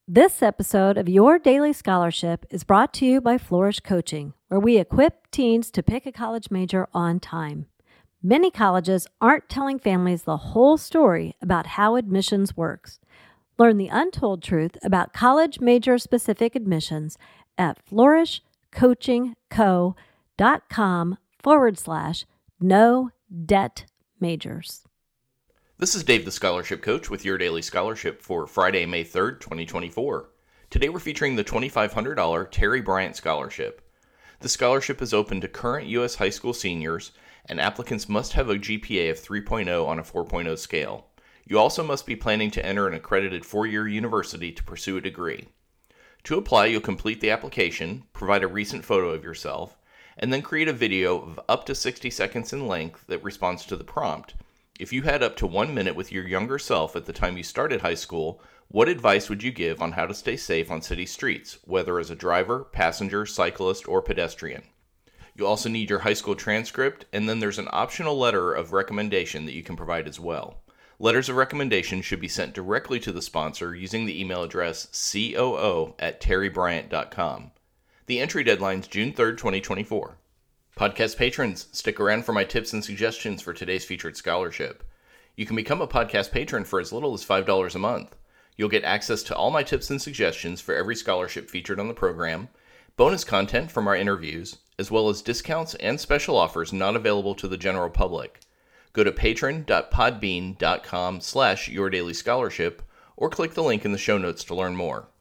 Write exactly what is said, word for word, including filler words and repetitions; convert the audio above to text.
This episode of Your Daily Scholarship is brought to you by Flourish Coaching, where we equip teens to pick a college major on time. Many colleges aren't telling families the whole story about how admissions works. Learn the untold truth about college major-specific admissions at flourishcoachingco.com forward slash no debt majors. This is Dave the Scholarship Coach with Your Daily Scholarship for Friday, May third, twenty twenty-four. Today we're featuring the twenty-five hundred dollars Terry Bryant Scholarship. The scholarship is open to current U S high school seniors, and applicants must have a G P A of three point oh on a four point oh scale. You also must be planning to enter an accredited four-year university to pursue a degree. To apply, you'll complete the application, provide a recent photo of yourself, and then create a video of up to sixty seconds in length that responds to the prompt. If you had up to one minute with your younger self at the time you started high school, what advice would you give on how to stay safe on city streets, whether as a driver, passenger, cyclist, or pedestrian? You'll also need your high school transcript, and then there's an optional letter of recommendation that you can provide as well. Letters of recommendation should be sent directly to the sponsor using the email address C O O at terry bryant dot com. The entry deadline is June third, twenty twenty-four. Podcast patrons, stick around for my tips and suggestions for today's featured scholarship. You can become a podcast patron for as little as five dollars a month. You'll get access to all my tips and suggestions for every scholarship featured on the program, bonus content from our interviews, as well as discounts and special offers not available to the general public. Go to patron.podbean.com slash yourdailyscholarship or click the link in the show notes to learn more.